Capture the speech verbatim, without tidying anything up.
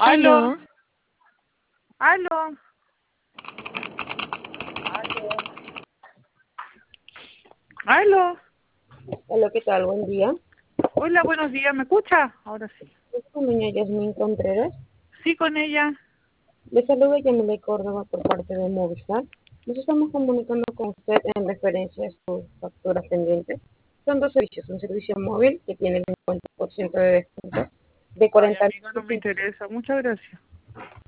Aló, Aló, aló, aló. Hola, ¿qué tal? Buen día. Hola, buenos días, ¿me escucha? Ahora sí. Es con doña Yasmín Contreras. Sí, con ella. Le saluda Yamile Córdoba por parte de Movistar. Nos estamos comunicando con usted en referencia a sus facturas pendientes. Son dos servicios. Un servicio móvil que tiene el cincuenta por ciento de descuento de Ay, cuarenta amigo, no me mil interesa. Muchas gracias.